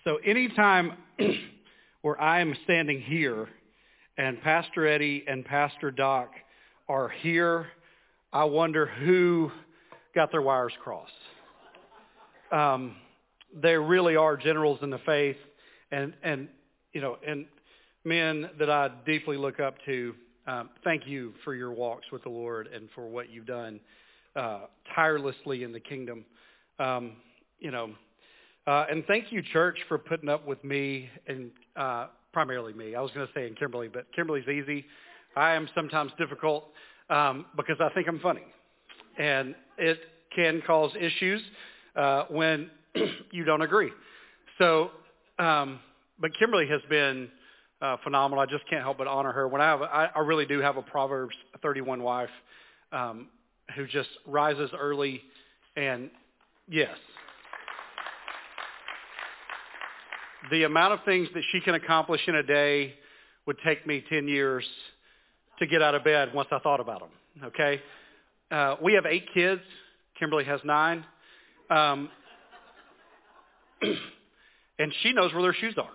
So anytime where I am standing here and Pastor Eddie and Pastor Doc are here, I wonder who got their wires crossed. They really are generals in the faith, and men that I deeply look up to. Thank you for your walks with the Lord and for what you've done tirelessly in the kingdom. And thank you, church, for putting up with me and primarily me. I was going to say and Kimberly, but Kimberly's easy. I am sometimes difficult because I think I'm funny. And it can cause issues when you don't agree. So, but Kimberly has been phenomenal. I just can't help but honor her. When I really do have a Proverbs 31 wife who just rises early and yes. The amount of things that she can accomplish in a day would take me 10 years to get out of bed once I thought about them, okay? We have 8 kids. Kimberly has 9. And she knows where their shoes are.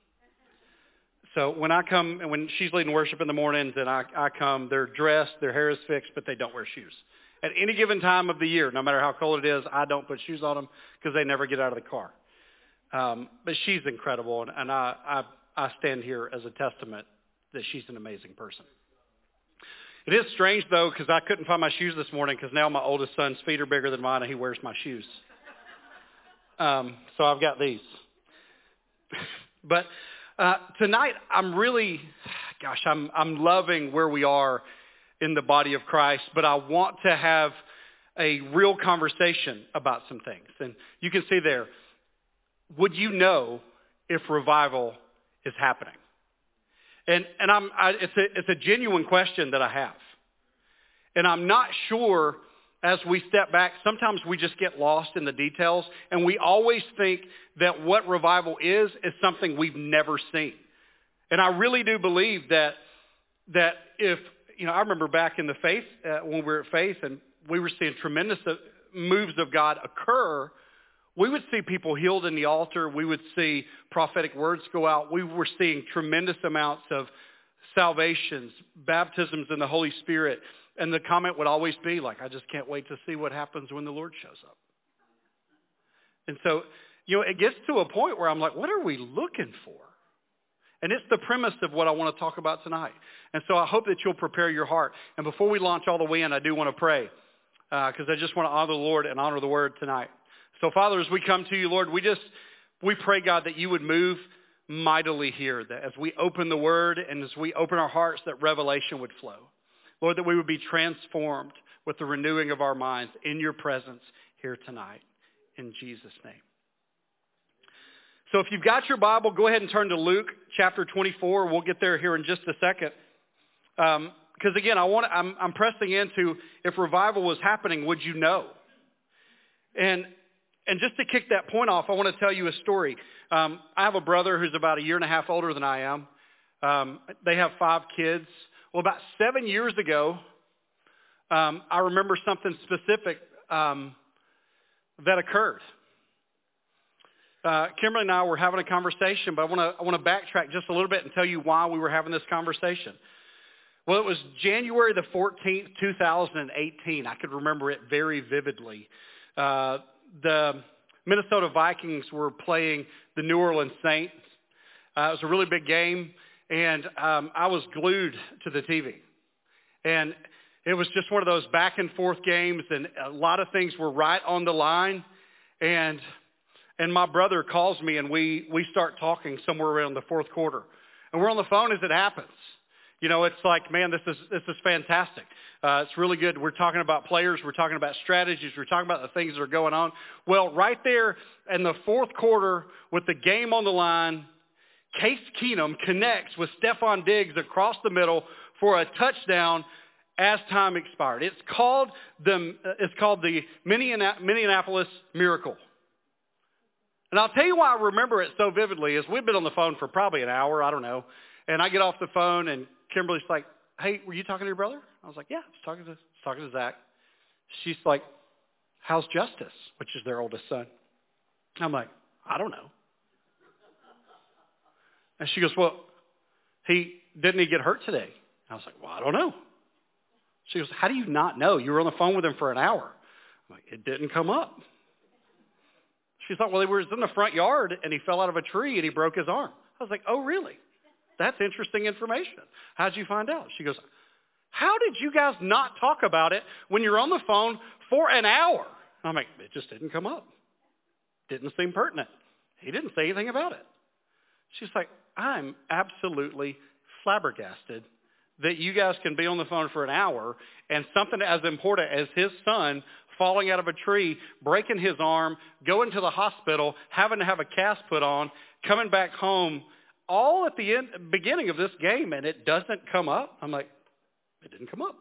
So when I come, and when she's leading worship in the mornings and I come, they're dressed, their hair is fixed, but they don't wear shoes. At any given time of the year, no matter how cold it is, I don't put shoes on them because they never get out of the car. But she's incredible, and I stand here as a testament that she's an amazing person. It is strange, though, because I couldn't find my shoes this morning because now my oldest son's feet are bigger than mine, and he wears my shoes. So I've got these. But tonight, I'm loving where we are in the body of Christ, but I want to have a real conversation about some things. And you can see there, would you know if revival is happening? And it's a genuine question that I have. And I'm not sure as we step back, sometimes we just get lost in the details and we always think that what revival is something we've never seen. And I really do believe that if, I remember back in the faith, when we were at Faith and we were seeing tremendous moves of God occur, we would see people healed in the altar. We would see prophetic words go out. We were seeing tremendous amounts of salvations, baptisms in the Holy Spirit. And the comment would always be like, I just can't wait to see what happens when the Lord shows up. And so, it gets to a point where I'm like, what are we looking for? And it's the premise of what I want to talk about tonight. And so I hope that you'll prepare your heart. And before we launch all the way in, I do want to pray because I just want to honor the Lord and honor the Word tonight. So, Father, as we come to you, Lord, we pray, God, that you would move mightily here, that as we open the Word and as we open our hearts, that revelation would flow. Lord, that we would be transformed with the renewing of our minds in your presence here tonight. In Jesus' name. So if you've got your Bible, go ahead and turn to Luke chapter 24. We'll get there here in just a second. Because again, I'm pressing into if revival was happening, would you know? And just to kick that point off, I want to tell you a story. I have a brother who's about a year and a half older than I am. They have 5 kids. Well, about 7 years ago, I remember something specific that occurred. Kimberly and I were having a conversation, but I want to backtrack just a little bit and tell you why we were having this conversation. Well, it was January the 14th, 2018. I could remember it very vividly. The Minnesota Vikings were playing the New Orleans Saints. It was a really big game, and I was glued to the TV. And it was just one of those back and forth games, and a lot of things were right on the line. And my brother calls me, and we start talking somewhere around the fourth quarter. And we're on the phone as it happens. It's like, man, this is fantastic. It's really good. We're talking about players. We're talking about strategies. We're talking about the things that are going on. Well, right there in the fourth quarter with the game on the line, Case Keenum connects with Stephon Diggs across the middle for a touchdown as time expired. It's called the Minneapolis Miracle. And I'll tell you why I remember it so vividly is we've been on the phone for probably an hour, I don't know. And I get off the phone and Kimberly's like, hey, were you talking to your brother? I was like, yeah, I was talking to Zach. She's like, how's Justice, which is their oldest son? I'm like, I don't know. And she goes, well, didn't he get hurt today? I was like, well, I don't know. She goes, how do you not know? You were on the phone with him for an hour. I'm like, it didn't come up. She's like, well, he was in the front yard and he fell out of a tree and he broke his arm. I was like, oh, really? That's interesting information. How'd you find out? She goes, how did you guys not talk about it when you're on the phone for an hour? I'm like, it just didn't come up. Didn't seem pertinent. He didn't say anything about it. She's like, I'm absolutely flabbergasted that you guys can be on the phone for an hour and something as important as his son falling out of a tree, breaking his arm, going to the hospital, having to have a cast put on, coming back home, all at the beginning of this game, and it doesn't come up. I'm like, it didn't come up.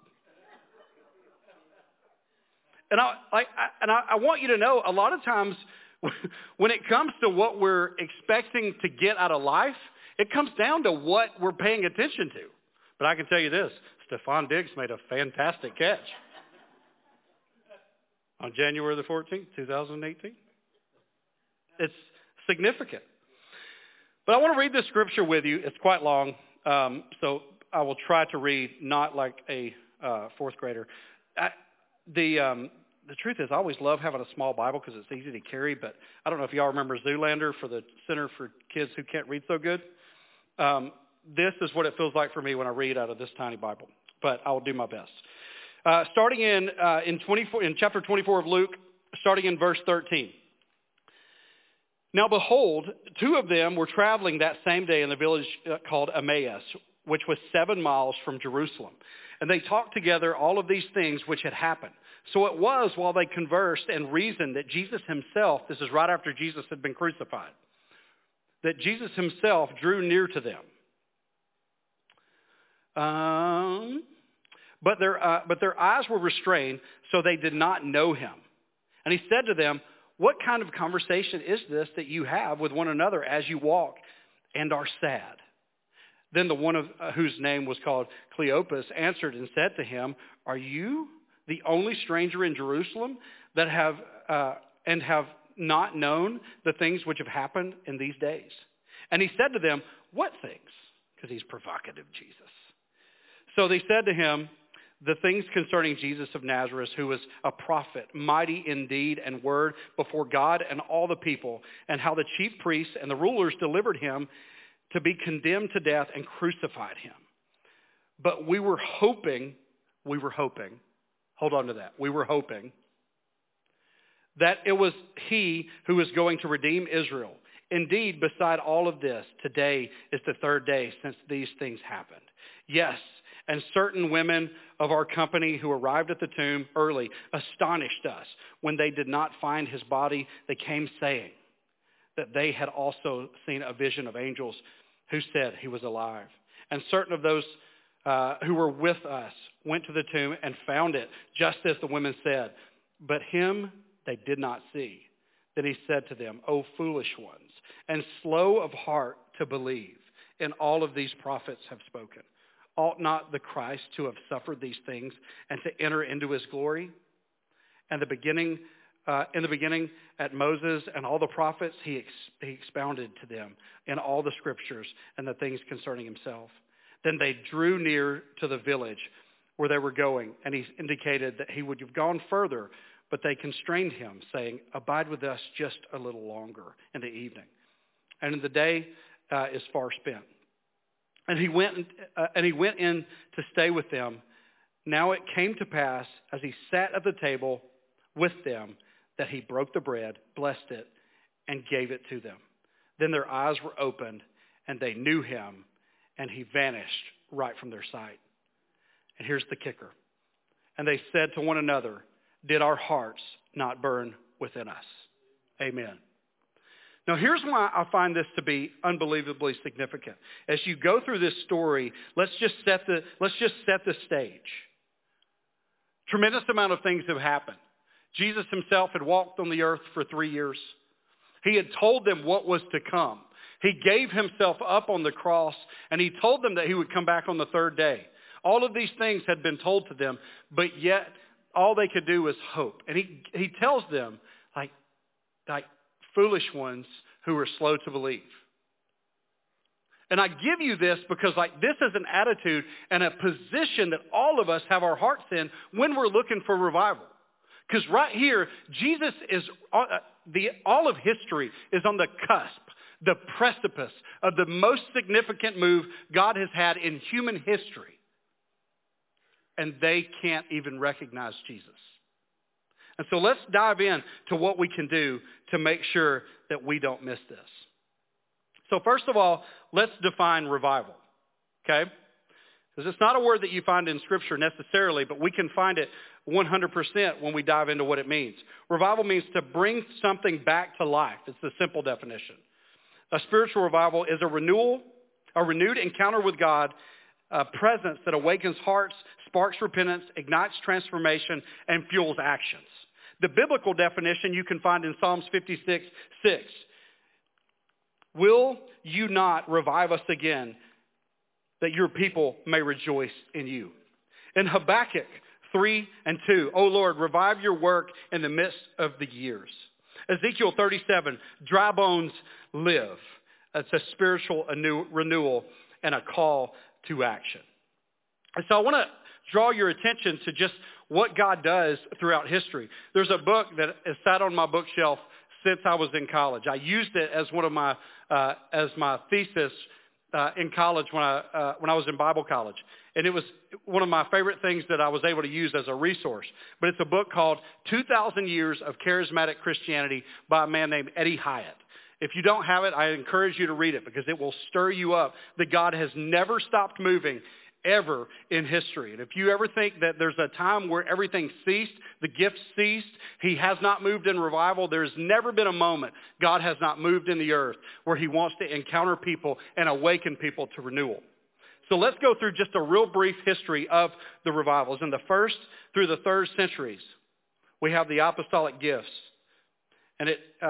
And I want you to know, a lot of times when it comes to what we're expecting to get out of life, it comes down to what we're paying attention to. But I can tell you this, Stephon Diggs made a fantastic catch on January the 14th, 2018. It's significant. But I want to read this scripture with you. It's quite long, so I will try to read not like a fourth grader. The truth is, I always love having a small Bible because it's easy to carry, but I don't know if y'all remember Zoolander for the Center for Kids Who Can't Read So Good. This is what it feels like for me when I read out of this tiny Bible, but I will do my best. Starting in chapter 24 of Luke, starting in verse 13. Now behold, two of them were traveling that same day in the village called Emmaus, which was 7 miles from Jerusalem. And they talked together all of these things which had happened. So it was while they conversed and reasoned that Jesus himself, this is right after Jesus had been crucified, that Jesus himself drew near to them. But their eyes were restrained, so they did not know him. And he said to them, what kind of conversation is this that you have with one another as you walk and are sad? Then the one of whose name was called Cleopas answered and said to him, are you the only stranger in Jerusalem that have not known the things which have happened in these days? And he said to them, what things? Because he's provocative, Jesus. So they said to him, the things concerning Jesus of Nazareth, who was a prophet, mighty in deed and word before God and all the people, and how the chief priests and the rulers delivered him to be condemned to death and crucified him. But we were hoping, hold on to that, we were hoping that it was he who was going to redeem Israel. Indeed, beside all of this, today is the third day since these things happened. Yes, and certain women of our company who arrived at the tomb early astonished us. When they did not find his body, they came saying that they had also seen a vision of angels who said he was alive. And certain of those who were with us went to the tomb and found it just as the women said. But him they did not see. Then he said to them, O foolish ones, and slow of heart to believe in all of these prophets have spoken. Ought not the Christ to have suffered these things and to enter into his glory? And in the beginning, at Moses and all the prophets, he expounded to them in all the scriptures and the things concerning himself. Then they drew near to the village where they were going, and he indicated that he would have gone further, but they constrained him, saying, abide with us just a little longer in the evening. And the day is far spent. And he went in to stay with them. Now it came to pass, as he sat at the table with them, that he broke the bread, blessed it, and gave it to them. Then their eyes were opened, and they knew him, and he vanished right from their sight. And here's the kicker. And they said to one another, did our hearts not burn within us? Amen. Now, here's why I find this to be unbelievably significant. As you go through this story, let's just set the stage. Tremendous amount of things have happened. Jesus himself had walked on the earth for 3 years. He had told them what was to come. He gave himself up on the cross, and he told them that he would come back on the third day. All of these things had been told to them, but yet all they could do was hope. And he tells them, like foolish ones who are slow to believe. And I give you this because this is an attitude and a position that all of us have our hearts in when we're looking for revival. Because right here, Jesus is, all of history is on the cusp, the precipice of the most significant move God has had in human history. And they can't even recognize Jesus. And so let's dive in to what we can do to make sure that we don't miss this. So first of all, let's define revival, okay? Because it's not a word that you find in Scripture necessarily, but we can find it 100% when we dive into what it means. Revival means to bring something back to life. It's the simple definition. A spiritual revival is a renewed encounter with God, a presence that awakens hearts, sparks repentance, ignites transformation, and fuels actions. The biblical definition you can find in Psalms 56:6. Will you not revive us again, that your people may rejoice in you? In Habakkuk 3:2, O Lord, revive your work in the midst of the years. Ezekiel 37, dry bones live. It's a spiritual renewal and a call to action. And so I want to draw your attention to just what God does throughout history. There's a book that has sat on my bookshelf since I was in college. I used it as one of my as my thesis in college when I was in Bible college, and it was one of my favorite things that I was able to use as a resource. But it's a book called 2,000 Years of Charismatic Christianity by a man named Eddie Hyatt. If you don't have it, I encourage you to read it because it will stir you up that God has never stopped moving ever in history. And if you ever think that there's a time where everything ceased, the gifts ceased, he has not moved in revival, there's never been a moment God has not moved in the earth where he wants to encounter people and awaken people to renewal. So let's go through just a real brief history of the revivals. In the 1st through the 3rd centuries, we have the apostolic gifts. And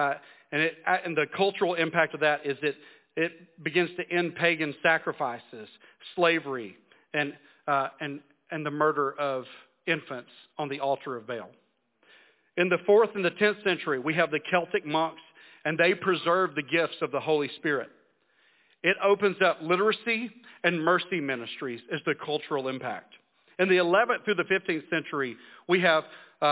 the cultural impact of that is it begins to end pagan sacrifices, slavery, and the murder of infants on the altar of Baal. In the 4th and the 10th century, we have the Celtic monks, and they preserve the gifts of the Holy Spirit. It opens up literacy and mercy ministries as the cultural impact. In the 11th through the 15th century, we have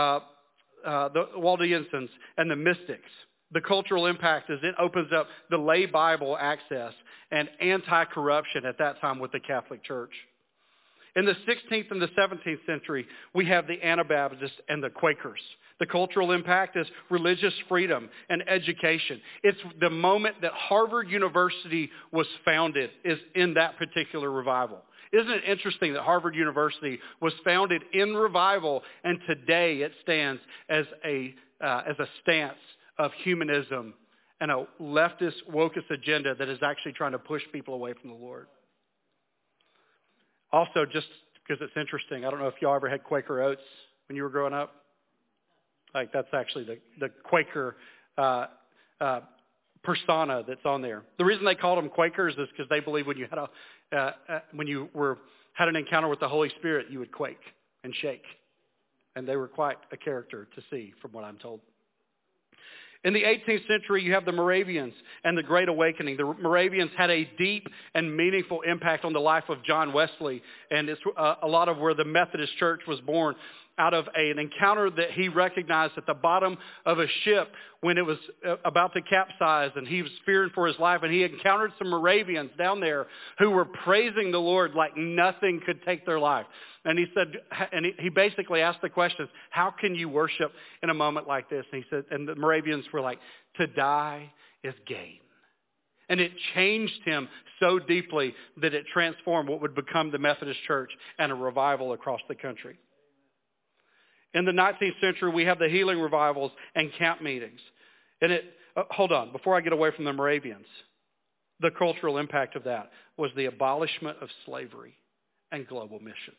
the Waldensians and the mystics. The cultural impact is it opens up the lay Bible access and anti-corruption at that time with the Catholic Church. In the 16th and the 17th century, we have the Anabaptists and the Quakers. The cultural impact is religious freedom and education. It's the moment that Harvard University was founded is in that particular revival. Isn't it interesting that Harvard University was founded in revival, and today it stands as a stance of humanism and a leftist, wokist agenda that is actually trying to push people away from the Lord. Also, just because it's interesting, I don't know if y'all ever had Quaker Oats when you were growing up. Like, that's actually the Quaker persona that's on there. The reason they called them Quakers is because they believe when you had an encounter with the Holy Spirit, you would quake and shake. And they were quite a character to see, from what I'm told. In the 18th century, you have the Moravians and the Great Awakening. The Moravians had a deep and meaningful impact on the life of John Wesley, and it's a lot of where the Methodist Church was born, out of an encounter that he recognized at the bottom of a ship when it was about to capsize, and he was fearing for his life, and he encountered some Moravians down there who were praising the Lord like nothing could take their life. And he said, and he basically asked the question, how can you worship in a moment like this? And he said, and the Moravians were like, to die is gain. And it changed him so deeply that it transformed what would become the Methodist Church and a revival across the country. In the 19th century, we have the healing revivals and camp meetings. And hold on, before I get away from the Moravians, the cultural impact of that was the abolishment of slavery and global missions.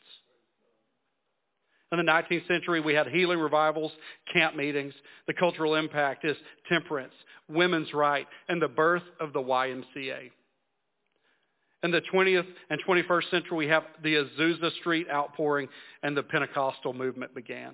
In the 19th century, we had healing revivals, camp meetings. The cultural impact is temperance, women's right, and the birth of the YMCA. In the 20th and 21st century, we have the Azusa Street outpouring, and the Pentecostal movement began.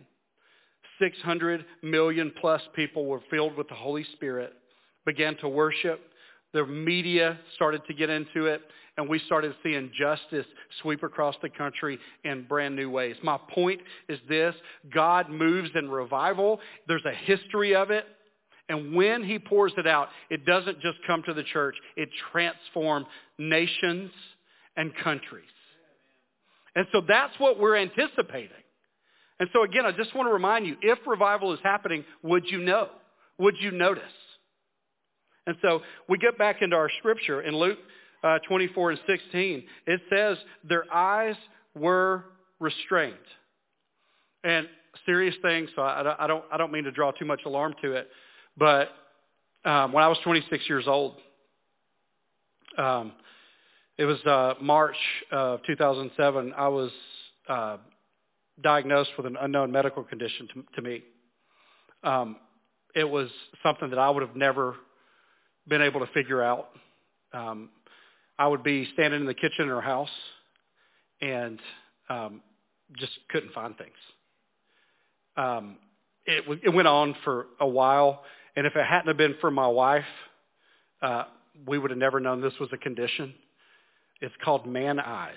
600 million plus people were filled with the Holy Spirit, began to worship. The media started to get into it, and we started seeing justice sweep across the country in brand new ways. My point is this: God moves in revival. There's a history of it. And when he pours it out, it doesn't just come to the church. It transforms nations and countries. And so that's what we're anticipating. And so again, I just want to remind you, if revival is happening, would you know? Would you notice? And so we get back into our scripture in Luke 24 and 16. It says, their eyes were restrained. And serious thing, so I don't mean to draw too much alarm to it. But when I was 26 years old, it was March of 2007, I was diagnosed with an unknown medical condition to me. It was something that I would have never been able to figure out. I would be standing in the kitchen in our house and just couldn't find things. It went on for a while. And if it hadn't have been for my wife, we would have never known this was a condition. It's called man eyes.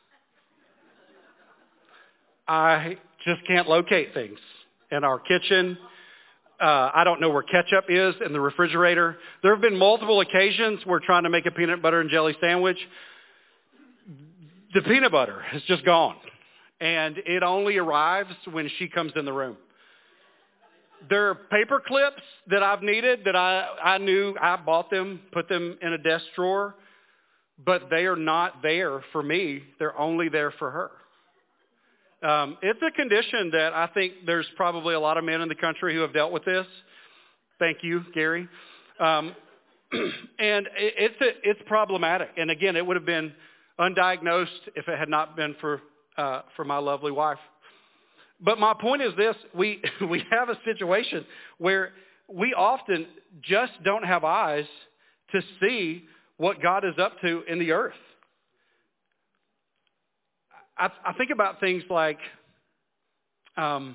I just can't locate things in our kitchen. I don't know where ketchup is in the refrigerator. There have been multiple occasions where trying to make a peanut butter and jelly sandwich, the peanut butter is just gone. And it only arrives when she comes in the room. There are paper clips that I've needed that I knew I bought them, put them in a desk drawer, but they are not there for me. They're only there for her. It's a condition that I think there's probably a lot of men in the country who have dealt with this. Thank you, Gary. And it's problematic. And again, it would have been undiagnosed if it had not been for my lovely wife. But my point is this: we have a situation where we often just don't have eyes to see what God is up to in the earth. I think about things like the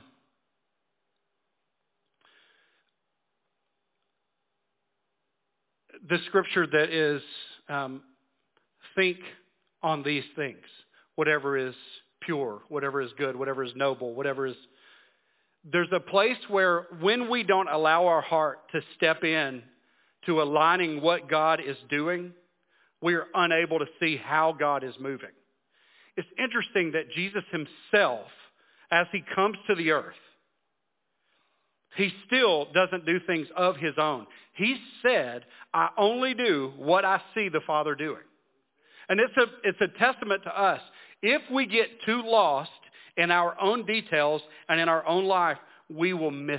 scripture that is think on these things, whatever is pure, whatever is good, whatever is noble, whatever is... There's a place where when we don't allow our heart to step in to aligning what God is doing, we are unable to see how God is moving. It's interesting that Jesus himself, as he comes to the earth, he still doesn't do things of his own. He said, I only do what I see the Father doing. And it's a testament to us. If we get too lost in our own details and in our own life, we will miss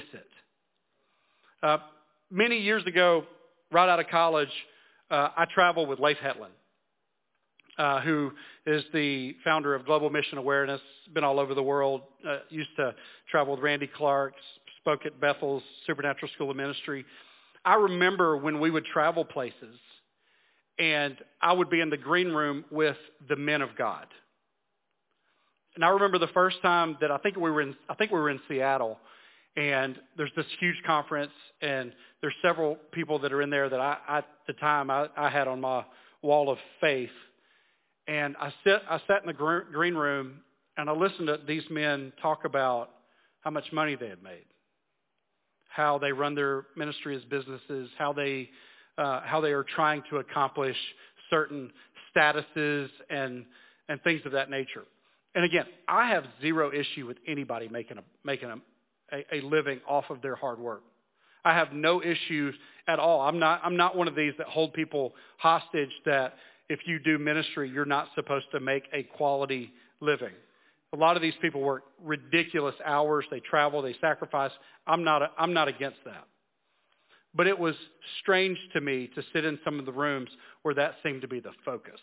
it. Many years ago, right out of college, I traveled with Leif Hetland, who is the founder of Global Mission Awareness, been all over the world, used to travel with Randy Clark, spoke at Bethel's Supernatural School of Ministry. I remember when we would travel places, and I would be in the green room with the men of God. And I remember the first time that I think we were in Seattle, and there's this huge conference, and there's several people that are in there that at the time I had on my wall of faith. And I sat in the green room, and I listened to these men talk about how much money they had made, how they run their ministry as businesses, how they are trying to accomplish certain statuses and things of that nature. And again, I have zero issue with anybody making a living off of their hard work. I have no issues at all. I'm not one of these that hold people hostage that if you do ministry, you're not supposed to make a quality living. A lot of these people work ridiculous hours. They travel. They sacrifice. I'm not against that. But it was strange to me to sit in some of the rooms where that seemed to be the focus.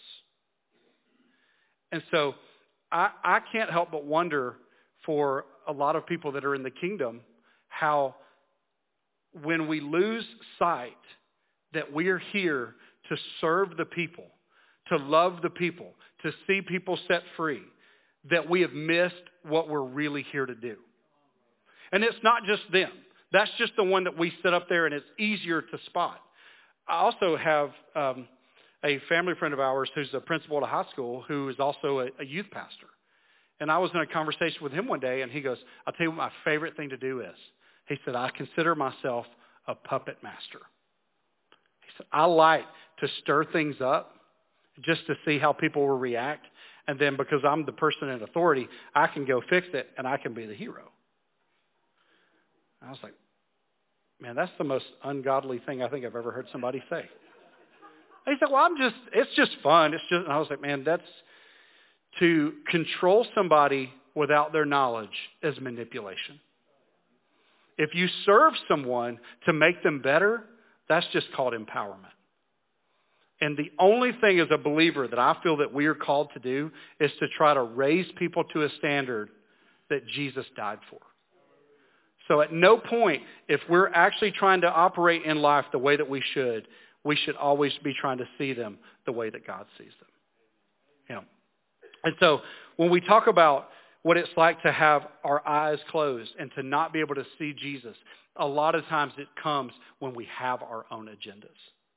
And so I can't help but wonder for a lot of people that are in the kingdom how when we lose sight that we are here to serve the people, to love the people, to see people set free, that we have missed what we're really here to do. And it's not just them. That's just the one that we sit up there and it's easier to spot. I also have a family friend of ours who's a principal at a high school who is also a youth pastor. And I was in a conversation with him one day, and he goes, I'll tell you what my favorite thing to do is. He said, I consider myself a puppet master. He said, I like to stir things up just to see how people will react. And then because I'm the person in authority, I can go fix it, and I can be the hero. And I was like, man, that's the most ungodly thing I think I've ever heard somebody say. He said, well, it's just fun. And I was like, man, that's to control somebody without their knowledge is manipulation. If you serve someone to make them better, that's just called empowerment. And the only thing as a believer that I feel that we are called to do is to try to raise people to a standard that Jesus died for. So at no point, if we're actually trying to operate in life the way that we should always be trying to see them the way that God sees them. You know. And so when we talk about what it's like to have our eyes closed and to not be able to see Jesus, a lot of times it comes when we have our own agendas.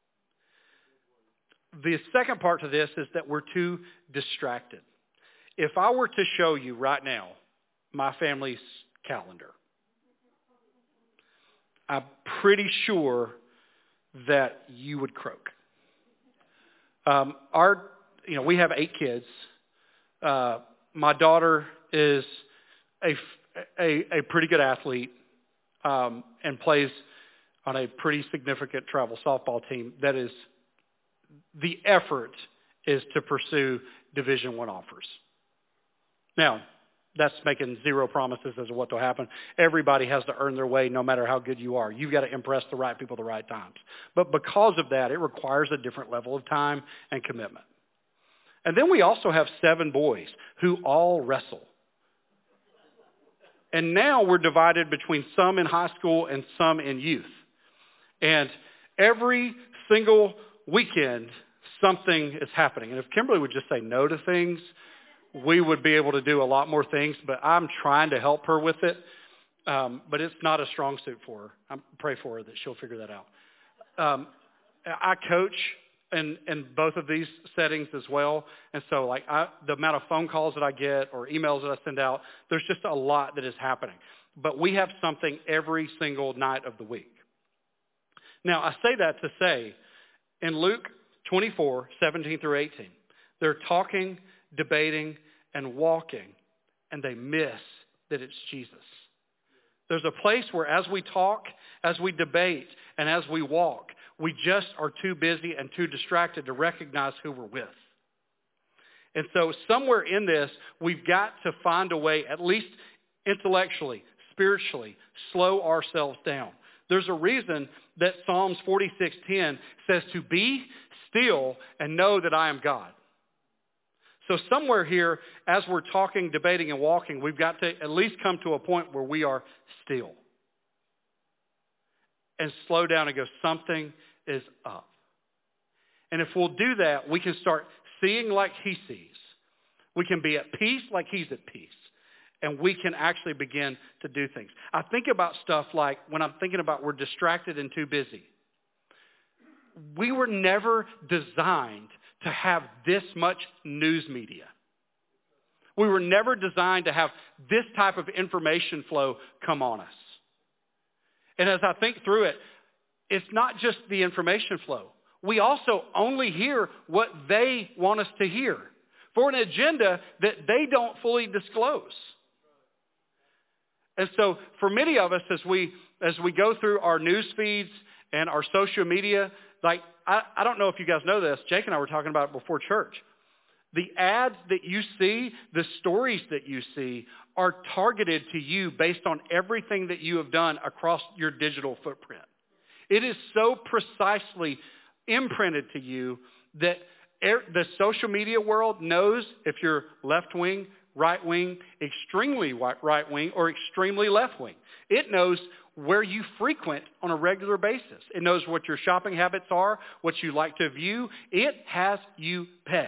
The second part to this is that we're too distracted. If I were to show you right now my family's calendar, I'm pretty sure that you would croak. We have 8 kids. My daughter is a pretty good athlete and plays on a pretty significant travel softball team. That is, the effort is to pursue Division I offers. Now, that's making zero promises as to what will happen. Everybody has to earn their way no matter how good you are. You've got to impress the right people at the right times. But because of that, it requires a different level of time and commitment. And then we also have 7 boys who all wrestle. And now we're divided between some in high school and some in youth. And every single weekend, something is happening. And if Kimberly would just say no to things, we would be able to do a lot more things. But I'm trying to help her with it. But it's not a strong suit for her. I pray for her that she'll figure that out. I coach in both of these settings as well. And so the amount of phone calls that I get or emails that I send out, there's just a lot that is happening. But we have something every single night of the week. Now, I say that to say, in Luke 24, 17 through 18, they're talking, debating, and walking, and they miss that it's Jesus. There's a place where as we talk, as we debate, and as we walk, we just are too busy and too distracted to recognize who we're with. And so somewhere in this, we've got to find a way, at least intellectually, spiritually, slow ourselves down. There's a reason that Psalms 46:10 says to be still and know that I am God. So somewhere here, as we're talking, debating, and walking, we've got to at least come to a point where we are still. And slow down and go, something is up. And if we'll do that, we can start seeing like he sees. We can be at peace like he's at peace. And we can actually begin to do things. I think about stuff like when I'm thinking about we're distracted and too busy. We were never designed to have this much news media. We were never designed to have this type of information flow come on us. And as I think through it, it's not just the information flow. We also only hear what they want us to hear for an agenda that they don't fully disclose. And so for many of us, as we go through our news feeds and our social media, I don't know if you guys know this, Jake and I were talking about it before church. The ads that you see, the stories that you see are targeted to you based on everything that you have done across your digital footprint. It is so precisely imprinted to you that the social media world knows if you're left-wing, right-wing, extremely right-wing, or extremely left-wing. It knows where you frequent on a regular basis. It knows what your shopping habits are, what you like to view. It has you pegged.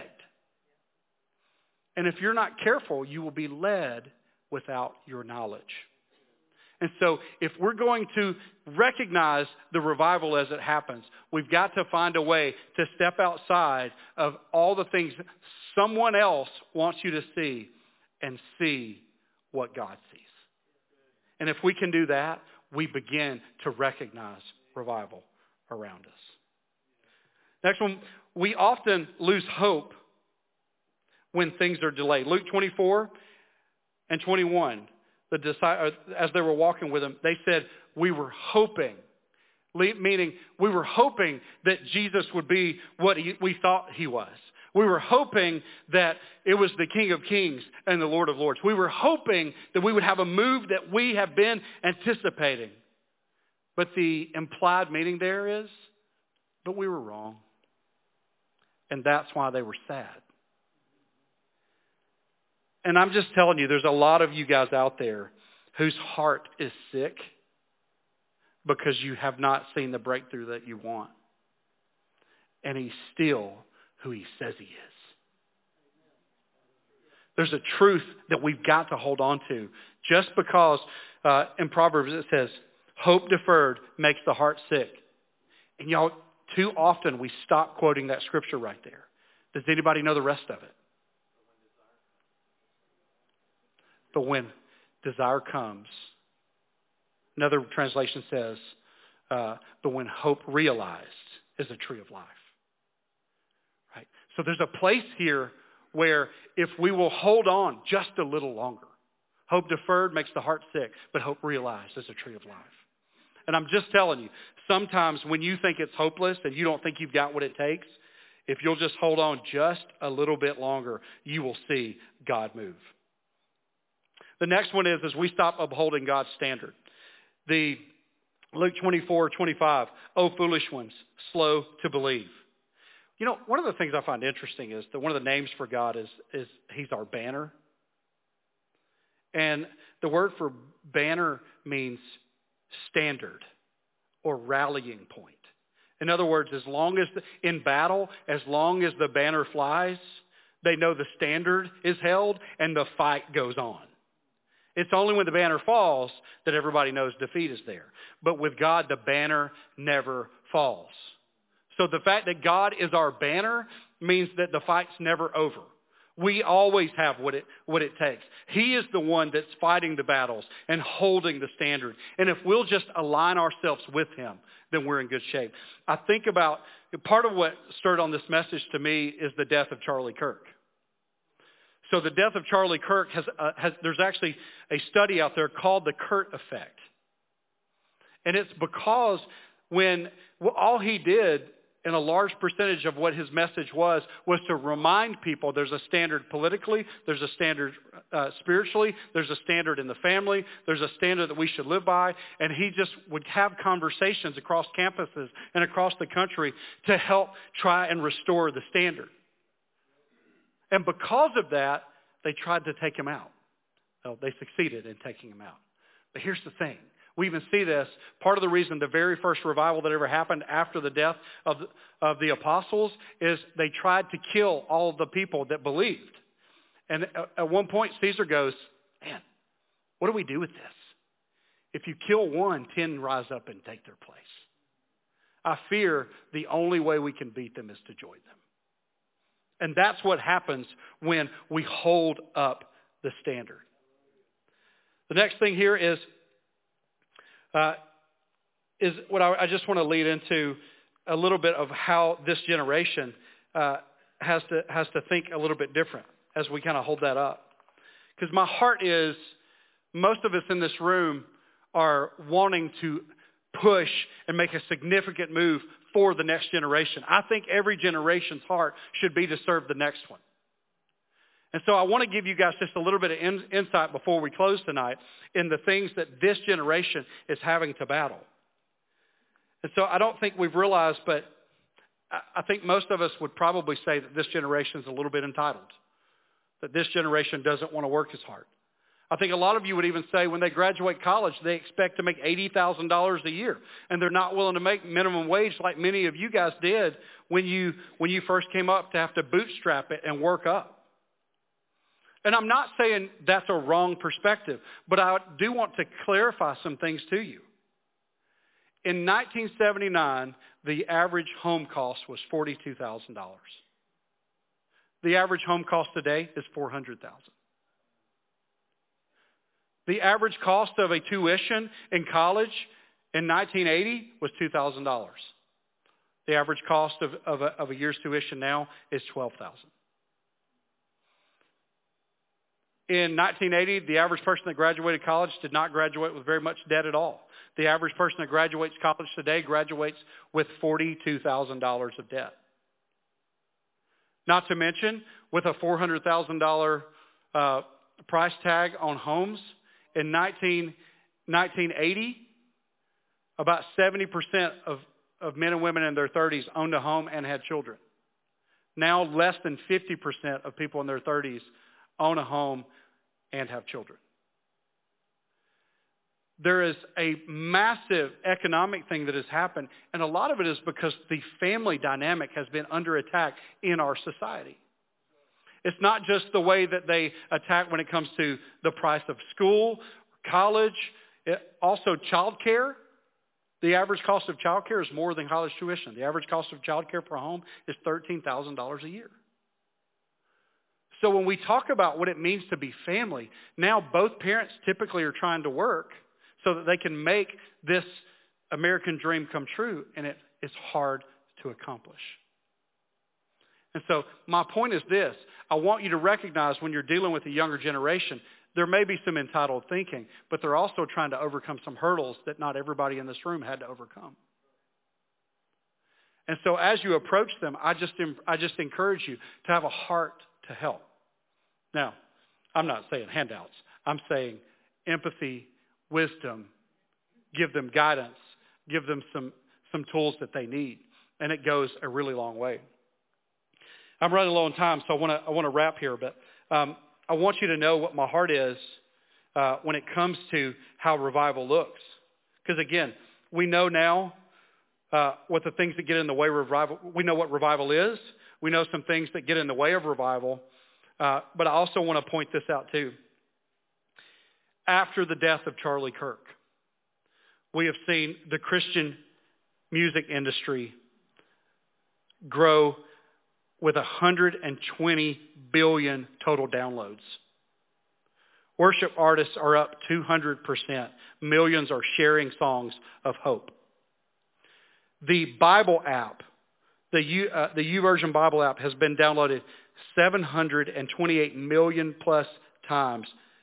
And if you're not careful, you will be led without your knowledge. And so if we're going to recognize the revival as it happens, we've got to find a way to step outside of all the things someone else wants you to see and see what God sees. And if we can do that, we begin to recognize revival around us. Next one, we often lose hope when things are delayed. Luke 24 and 21. As they were walking with him, they said, we were hoping, meaning we were hoping that Jesus would be what we thought he was. We were hoping that it was the King of Kings and the Lord of Lords. We were hoping that we would have a move that we have been anticipating. But the implied meaning there is, but we were wrong. And that's why they were sad. And I'm just telling you, there's a lot of you guys out there whose heart is sick because you have not seen the breakthrough that you want. And he's still who he says he is. There's a truth that we've got to hold on to. Just because in Proverbs it says, hope deferred makes the heart sick. And y'all, too often we stop quoting that scripture right there. Does anybody know the rest of it? But when desire comes, another translation says, but when hope realized is a tree of life. Right? So there's a place here where if we will hold on just a little longer, hope deferred makes the heart sick, but hope realized is a tree of life. And I'm just telling you, sometimes when you think it's hopeless and you don't think you've got what it takes, if you'll just hold on just a little bit longer, you will see God move. The next one is we stop upholding God's standard. The Luke 24:25, oh foolish ones, slow to believe. You know, one of the things I find interesting is that one of the names for God is he's our banner. And the word for banner means standard or rallying point. In other words, as long as in battle, as long as the banner flies, they know the standard is held and the fight goes on. It's only when the banner falls that everybody knows defeat is there. But with God, the banner never falls. So the fact that God is our banner means that the fight's never over. We always have what it takes. He is the one that's fighting the battles and holding the standard. And if we'll just align ourselves with him, then we're in good shape. I think about, part of what stirred on this message to me is the death of Charlie Kirk. So the death of Charlie Kirk there's actually a study out there called the Kurt effect. And it's because all he did, and a large percentage of what his message was to remind people there's a standard politically, there's a standard spiritually, there's a standard in the family, there's a standard that we should live by. And he just would have conversations across campuses and across the country to help try and restore the standard. And because of that, they tried to take him out. Well, they succeeded in taking him out. But here's the thing. We even see this. Part of the reason the very first revival that ever happened after the death of the apostles is they tried to kill all of the people that believed. And at one point, Caesar goes, man, what do we do with this? If you kill one, 10 rise up and take their place. I fear the only way we can beat them is to join them. And that's what happens when we hold up the standard. The next thing here is what I just want to lead into a little bit of how this generation has to think a little bit different as we kind of hold that up. Because my heart is, most of us in this room are wanting to push and make a significant move for the next generation. I think every generation's heart should be to serve the next one. And so I want to give you guys just a little bit of insight before we close tonight in the things that this generation is having to battle. And so I don't think we've realized, but I think most of us would probably say that this generation is a little bit entitled, that this generation doesn't want to work as hard. I think a lot of you would even say when they graduate college, they expect to make $80,000 a year, and they're not willing to make minimum wage like many of you guys did when you first came up to have to bootstrap it and work up. And I'm not saying that's a wrong perspective, but I do want to clarify some things to you. In 1979, the average home cost was $42,000. The average home cost today is $400,000. The average cost of a tuition in college in 1980 was $2,000. The average cost of a year's tuition now is $12,000. In 1980, the average person that graduated college did not graduate with very much debt at all. The average person that graduates college today graduates with $42,000 of debt. Not to mention, with a $400,000 price tag on homes, in 1980, about 70% of men and women in their 30s owned a home and had children. Now, less than 50% of people in their 30s own a home and have children. There is a massive economic thing that has happened, and a lot of it is because the family dynamic has been under attack in our society. It's not just the way that they attack when it comes to the price of school, college, also child care. The average cost of child care is more than college tuition. The average cost of child care per home is $13,000 a year. So when we talk about what it means to be family, now both parents typically are trying to work so that they can make this American dream come true, and it's hard to accomplish. And so my point is this. I want you to recognize when you're dealing with a younger generation, there may be some entitled thinking, but they're also trying to overcome some hurdles that not everybody in this room had to overcome. And so as you approach them, I just encourage you to have a heart to help. Now, I'm not saying handouts. I'm saying empathy, wisdom, give them guidance, give them some tools that they need. And it goes a really long way. I'm running low on time, so I want to wrap here. But I want you to know what my heart is when it comes to how revival looks. Because again, we know now what the things that get in the way of revival. We know what revival is. We know some things that get in the way of revival. But I also want to point this out too. After the death of Charlie Kirk, we have seen the Christian music industry grow with 120 billion total downloads. Worship artists are up 200%. Millions are sharing songs of hope. The Bible app, the YouVersion Bible app has been downloaded 728 million plus times.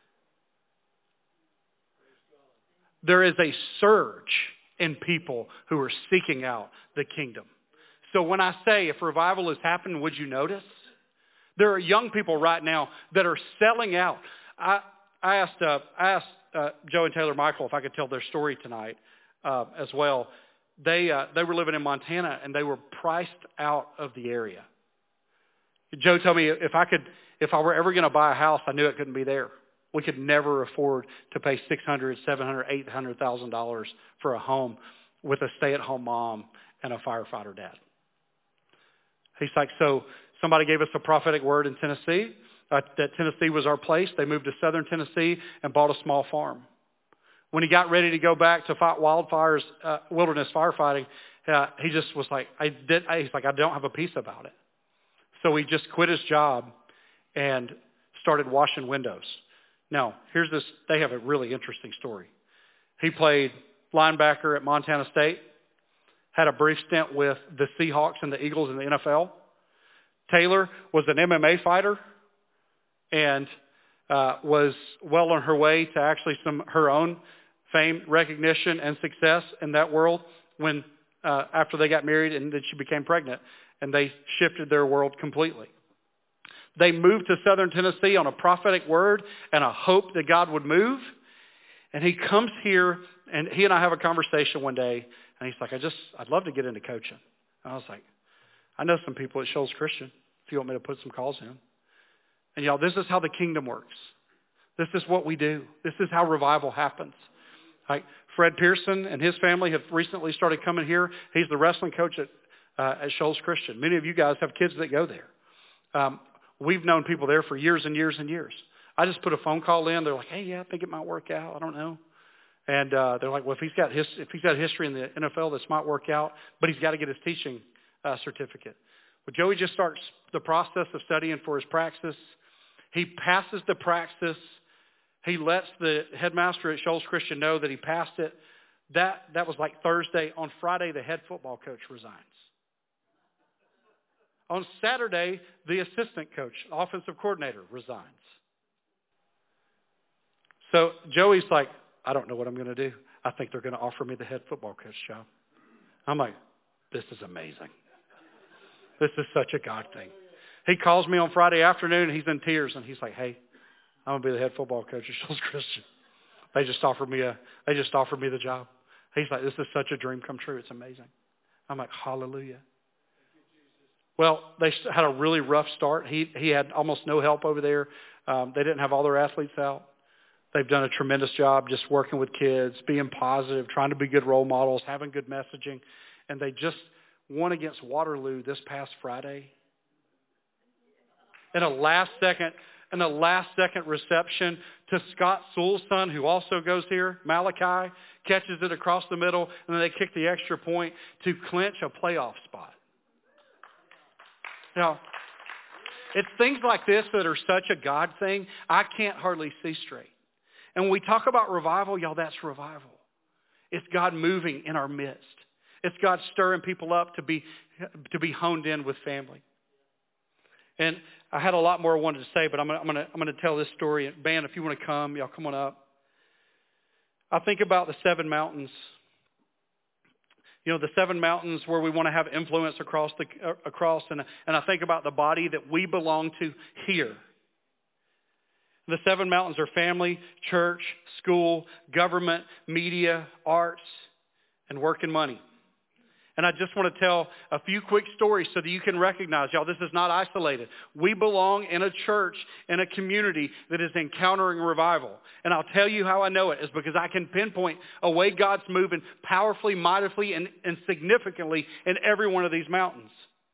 There is a surge in people who are seeking out the kingdom. So when I say if revival is happening, would you notice? There are young people right now that are selling out. I asked Joe and Taylor Michael if I could tell their story tonight as well. They were living in Montana and they were priced out of the area. Joe told me if I were ever going to buy a house, I knew it couldn't be there. We could never afford to pay $600,000, $700,000, $800,000 for a home with a stay-at-home mom and a firefighter dad. He's like, so somebody gave us a prophetic word in Tennessee, that Tennessee was our place. They moved to southern Tennessee and bought a small farm. When he got ready to go back to fight wildfires, wilderness firefighting, he just was like, he's like, I don't have a peace about it. So he just quit his job and started washing windows. Now, here's this. They have a really interesting story. He played linebacker at Montana State, had a brief stint with the Seahawks and the Eagles in the NFL. Taylor was an MMA fighter and was well on her way to actually her own fame, recognition, and success in that world when after they got married and then she became pregnant, and they shifted their world completely. They moved to southern Tennessee on a prophetic word and a hope that God would move. And he comes here, and he and I have a conversation one day, and he's like, I'd love to get into coaching. And I was like, I know some people at Shoals Christian, if you want me to put some calls in. And y'all, this is how the kingdom works. This is what we do. This is how revival happens. Like Fred Pearson and his family have recently started coming here. He's the wrestling coach at Shoals Christian. Many of you guys have kids that go there. We've known people there for years and years and years. I just put a phone call in. They're like, hey, yeah, I think it might work out. I don't know. And they're like, well, if he's got history in the NFL, this might work out, but he's got to get his teaching certificate. Well, Joey just starts the process of studying for his praxis. He passes the praxis. He lets the headmaster at Shoals Christian know that he passed it. That was like Thursday. On Friday, the head football coach resigns. On Saturday, the assistant coach, offensive coordinator, resigns. So Joey's like, I don't know what I'm going to do. I think they're going to offer me the head football coach job. I'm like, this is amazing. This is such a God thing. He calls me on Friday afternoon, and he's in tears, and he's like, hey, I'm going to be the head football coach at Shoals Christian. They just offered me the job. He's like, this is such a dream come true. It's amazing. I'm like, hallelujah. Well, they had a really rough start. He had almost no help over there. They didn't have all their athletes out. They've done a tremendous job just working with kids, being positive, trying to be good role models, having good messaging. And they just won against Waterloo this past Friday. In a last-second reception to Scott Sewell's son, who also goes here, Malachi, catches it across the middle, and then they kick the extra point to clinch a playoff spot. Now, it's things like this that are such a God thing, I can't hardly see straight. And when we talk about revival, y'all, that's revival. It's God moving in our midst. It's God stirring people up to be honed in with family. And I had a lot more I wanted to say, but I'm going to tell this story. Band, if you want to come, y'all come on up. I think about the 7 mountains. You know, the 7 mountains where we want to have influence across, and I think about the body that we belong to here. The 7 mountains are family, church, school, government, media, arts, and work and money. And I just want to tell a few quick stories so that you can recognize, y'all, this is not isolated. We belong in a church, in a community that is encountering revival. And I'll tell you how I know it is because I can pinpoint a way God's moving powerfully, mightily, and significantly in every one of these mountains.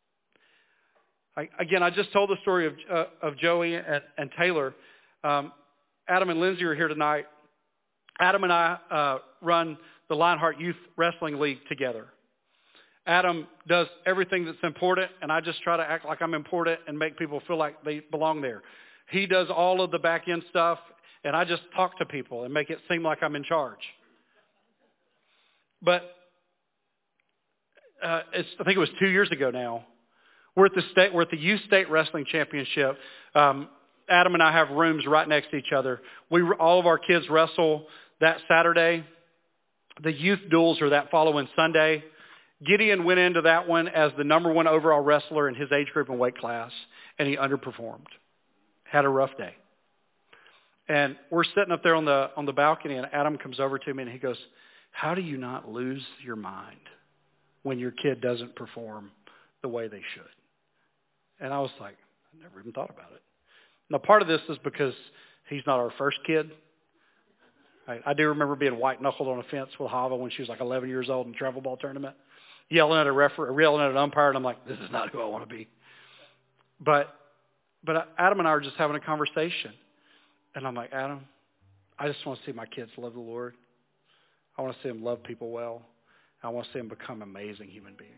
I just told the story of Joey and Taylor. Adam and Lindsay are here tonight. Adam and I run the Lionheart Youth Wrestling League together. Adam does everything that's important, and I just try to act like I'm important and make people feel like they belong there. He does all of the back end stuff, and I just talk to people and make it seem like I'm in charge. But I think it was 2 years ago now. We're at the Youth State Wrestling Championship. Adam and I have rooms right next to each other. All of our kids wrestle that Saturday. The youth duels are that following Sunday. Gideon went into that one as the number 1 overall wrestler in his age group and weight class, and he underperformed. Had a rough day. And we're sitting up there on the balcony, and Adam comes over to me, and he goes, how do you not lose your mind when your kid doesn't perform the way they should? And I was like, I never even thought about it. Now, part of this is because he's not our first kid. I do remember being white-knuckled on a fence with Hava when she was like 11 years old in a travel ball tournament, yelling at a referee, yelling at an umpire, and I'm like, this is not who I want to be. But Adam and I are just having a conversation. And I'm like, Adam, I just want to see my kids love the Lord. I want to see them love people well. I want to see them become amazing human beings.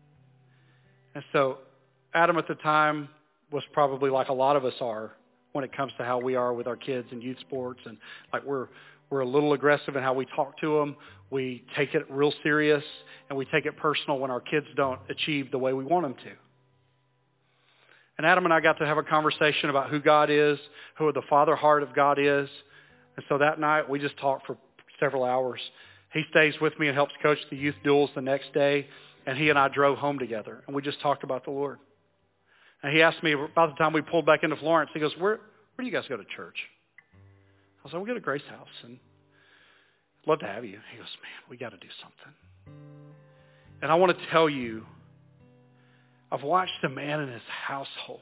And so Adam at the time was probably like a lot of us are when it comes to how we are with our kids in youth sports. And like we're a little aggressive in how we talk to them. We take it real serious, and we take it personal when our kids don't achieve the way we want them to. And Adam and I got to have a conversation about who God is, who the Father heart of God is. And so that night, we just talked for several hours. He stays with me and helps coach the youth duels the next day, and he and I drove home together, and we just talked about the Lord. And he asked me about the time we pulled back into Florence, he goes, where do you guys go to church? I was like, we go to Grace House, and I'd love to have you. He goes, man, we got to do something. And I want to tell you, I've watched a man in his household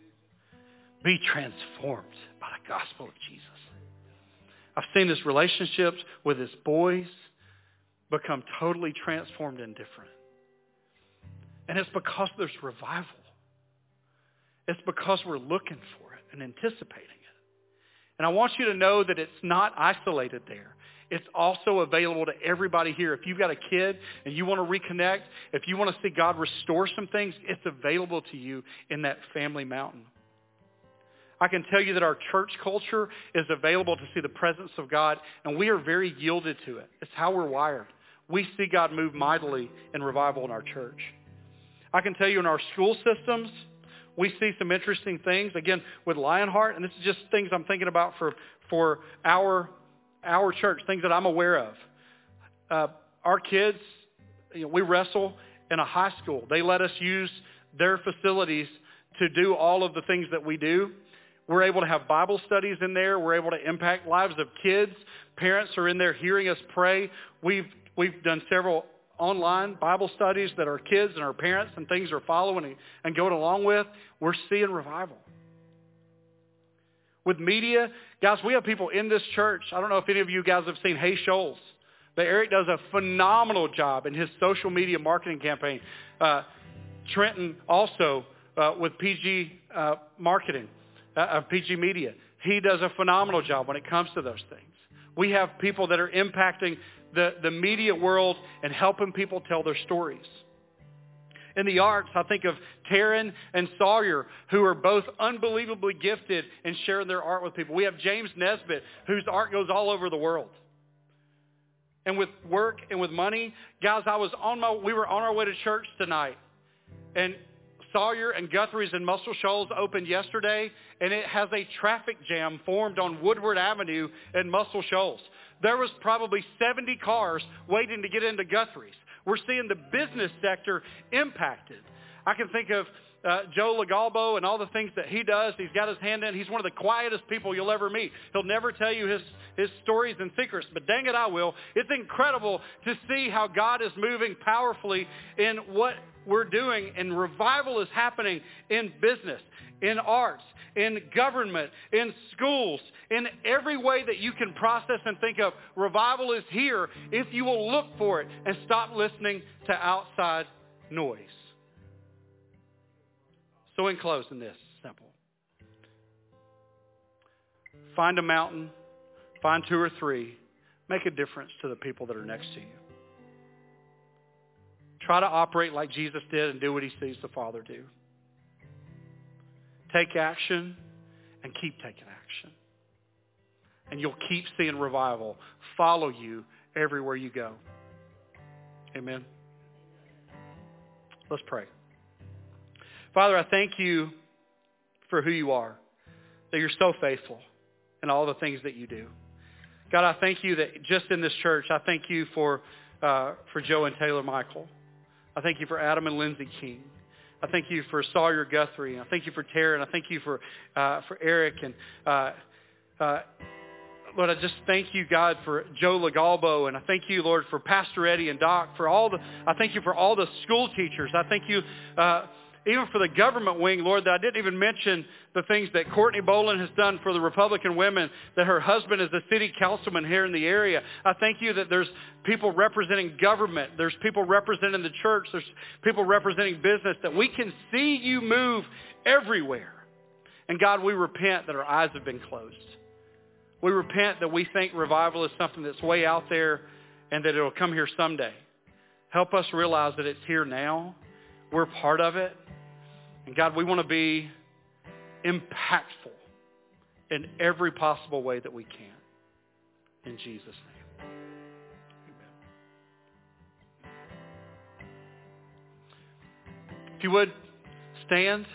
be transformed by the gospel of Jesus. I've seen his relationships with his boys become totally transformed and different. And it's because there's revival. It's because we're looking for it and anticipating it. And I want you to know that it's not isolated there. It's also available to everybody here. If you've got a kid and you want to reconnect, if you want to see God restore some things, it's available to you in that family mountain. I can tell you that our church culture is available to see the presence of God, and we are very yielded to it. It's how we're wired. We see God move mightily in revival in our church. I can tell you in our school systems, we see some interesting things, again, with Lionheart, and this is just things I'm thinking about for our church, things that I'm aware of. Our kids, we wrestle in a high school. They let us use their facilities to do all of the things that we do. We're able to have Bible studies in there. We're able to impact lives of kids. Parents are in there hearing us pray. We've done several online Bible studies that our kids and our parents and things are following and going along with. We're seeing revival. With media, guys, we have people in this church. I don't know if any of you guys have seen Hey Shoals, but Eric does a phenomenal job in his social media marketing campaign. Trenton also with PG marketing. PG Media. He does a phenomenal job when it comes to those things. We have people that are impacting the media world and helping people tell their stories. In the arts, I think of Taryn and Sawyer, who are both unbelievably gifted in sharing their art with people. We have James Nesbitt, whose art goes all over the world. And with work and with money, guys, we were on our way to church tonight, and Sawyer and Guthrie's in Muscle Shoals opened yesterday, and it has a traffic jam formed on Woodward Avenue in Muscle Shoals. There was probably 70 cars waiting to get into Guthrie's. We're seeing the business sector impacted. I can think of Joe Legalbo and all the things that he does. He's got his hand in. He's one of the quietest people you'll ever meet. He'll never tell you his stories and secrets, but dang it, I will. It's incredible to see how God is moving powerfully in what we're doing, and revival is happening in business, in arts, in government, in schools, in every way that you can process and think of. Revival is here if you will look for it and stop listening to outside noise. So in closing, this simple. Find a mountain, find 2 or 3, make a difference to the people that are next to you. Try to operate like Jesus did and do what he sees the Father do. Take action and keep taking action. And you'll keep seeing revival follow you everywhere you go. Amen. Let's pray. Father, I thank you for who you are, that you're so faithful in all the things that you do. God, I thank you that just in this church, I thank you for Joe and Taylor Michael. I thank you for Adam and Lindsay King. I thank you for Sawyer Guthrie. I thank you for Taryn. I thank you for Eric. And Lord, I just thank you, God, for Joe Legalbo. And I thank you, Lord, for Pastor Eddie and Doc. I thank you for all the school teachers. I thank you even for the government wing, Lord, that I didn't even mention the things that Courtney Boland has done for the Republican women, that her husband is a city councilman here in the area. I thank you that there's people representing government, there's people representing the church, there's people representing business, that we can see you move everywhere. And God, we repent that our eyes have been closed. We repent that we think revival is something that's way out there and that it'll come here someday. Help us realize that it's here now. We're part of it. And God, we want to be impactful in every possible way that we can. In Jesus' name. Amen. If you would, stand.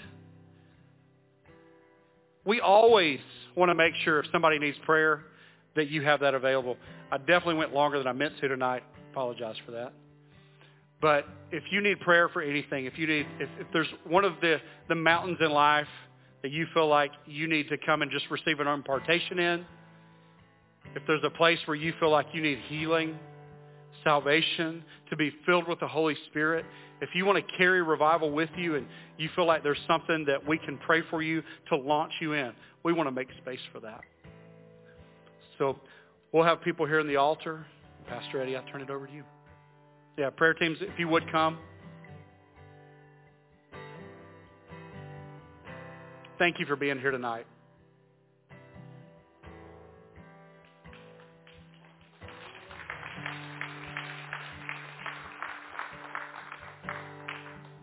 We always want to make sure if somebody needs prayer that you have that available. I definitely went longer than I meant to tonight. Apologize for that. But if you need prayer for anything, if there's one of the mountains in life that you feel like you need to come and just receive an impartation in, if there's a place where you feel like you need healing, salvation, to be filled with the Holy Spirit, if you want to carry revival with you and you feel like there's something that we can pray for you to launch you in, we want to make space for that. So we'll have people here in the altar. Pastor Eddie, I turn it over to you. Yeah, prayer teams, if you would come. Thank you for being here tonight.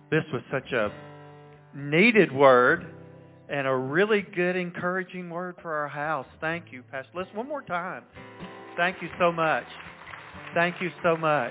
This was such a needed word and a really good, encouraging word for our house. Thank you, Pastor. Listen, one more time. Thank you so much. Thank you so much.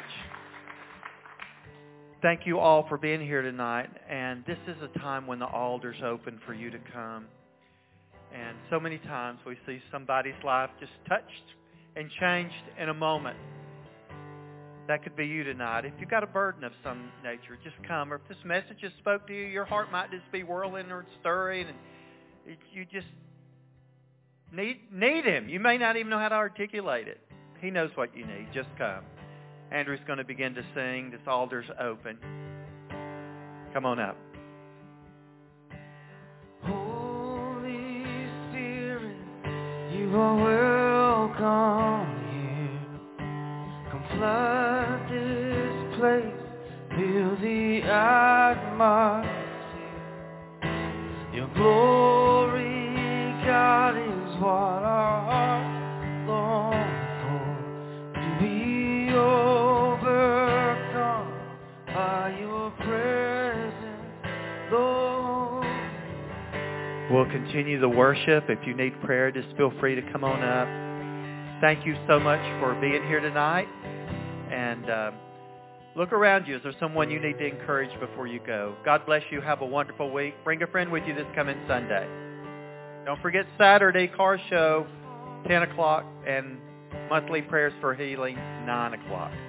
Thank you all for being here tonight. And this is a time when the altar's open for you to come. And so many times we see somebody's life just touched and changed in a moment. That could be you tonight. If you've got a burden of some nature, just come. Or if this message has spoke to you, your heart might just be whirling or stirring, and you just need Him. You may not even know how to articulate it. He knows what you need. Just come. Andrew's going to begin to sing. This altar's open. Come on up. Holy Spirit, you are welcome here. Come flood this place, fill the atmosphere. Your glory, God, is what our hearts long for. To be overcome by your presence, Lord. We'll continue the worship. If you need prayer, just feel free to come on up. Thank you so much for being here tonight. And look around you. Is there someone you need to encourage before you go? God bless you. Have a wonderful week. Bring a friend with you this coming Sunday. Don't forget Saturday, car show, 10 o'clock, and monthly prayers for healing, 9 o'clock.